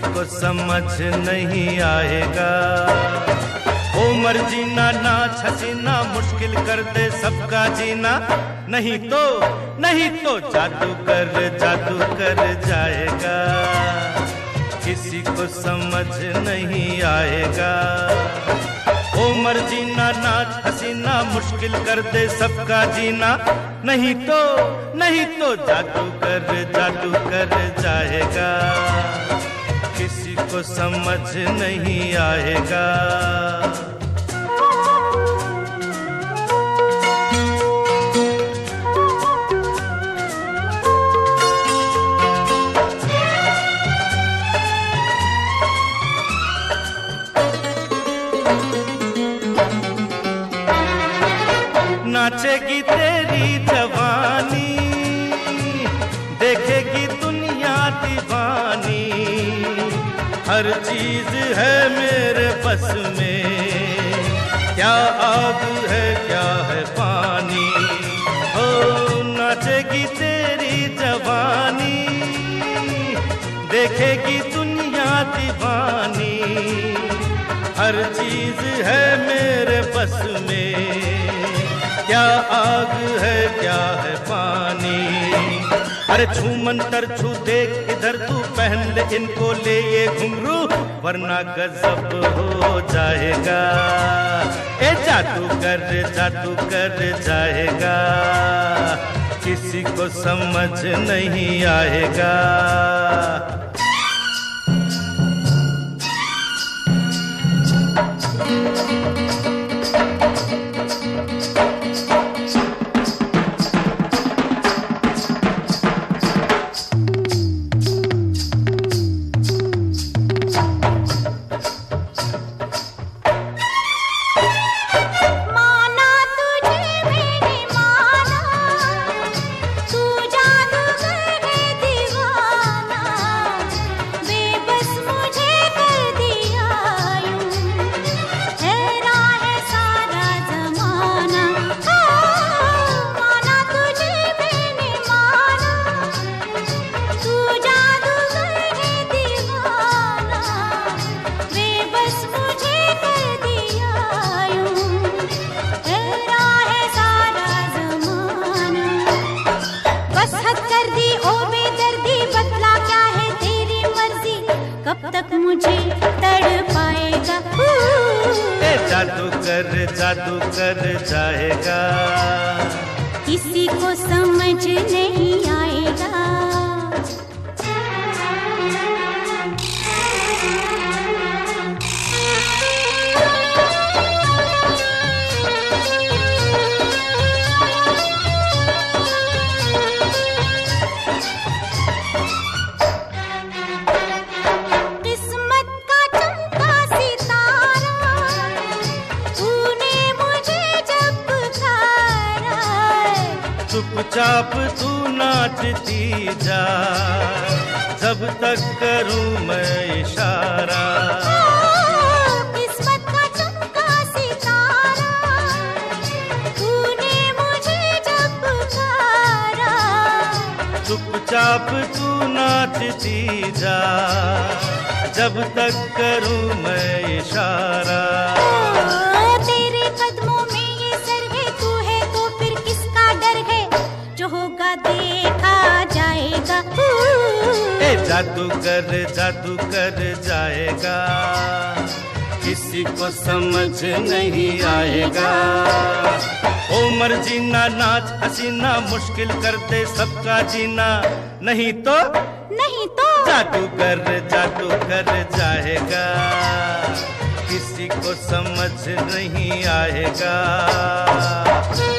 को समझ नहीं आएगा। उमर जीना नाच हसीना मुश्किल कर दे सबका जीना, नहीं तो जादू कर जाएगा। किसी को समझ नहीं आएगा। उमर जीना नाच हसीना मुश्किल कर दे सबका जीना, नहीं तो जादू कर जाएगा। किसी को समझ नहीं आएगा। नाचेगी तेरी जवानी, देखेगी दुनिया दीवानी। हर चीज है मेरे बस में, क्या आग है क्या है पानी। ओ नाचेगी तेरी जवानी, देखेगी दुनिया दीवानी। हर चीज है मेरे बस में, क्या आग है क्या है पानी। अरे छू मंतर छू देख इधर तू, पहन ले इनको ले ये घुंघरू, वरना गजब हो जाएगा। ए जादू कर जाएगा। किसी को समझ नहीं आएगा। कब तक मुझे तड़पाएगा। जादू कर जाएगा। किसी को समझ नहीं आएगा। चुपचाप तू नाचती जा, जब तक करूं मैं इशारा। किस्मत का चमका सितारा, तूने मुझे जब पुकारा। चुपचाप तू नाचती जा, जब तक करूं मैं इशारा। तेरे कदमों में ये सर है, तू है तो फिर किसका डर है, जो होगा देखा जाएगा। जादू कर जाएगा। किसी को समझ नहीं आएगा। उमर जीना नाच हसीना मुश्किल कर दे सबका जीना, नहीं तो जादू कर जाएगा। किसी को समझ नहीं आएगा।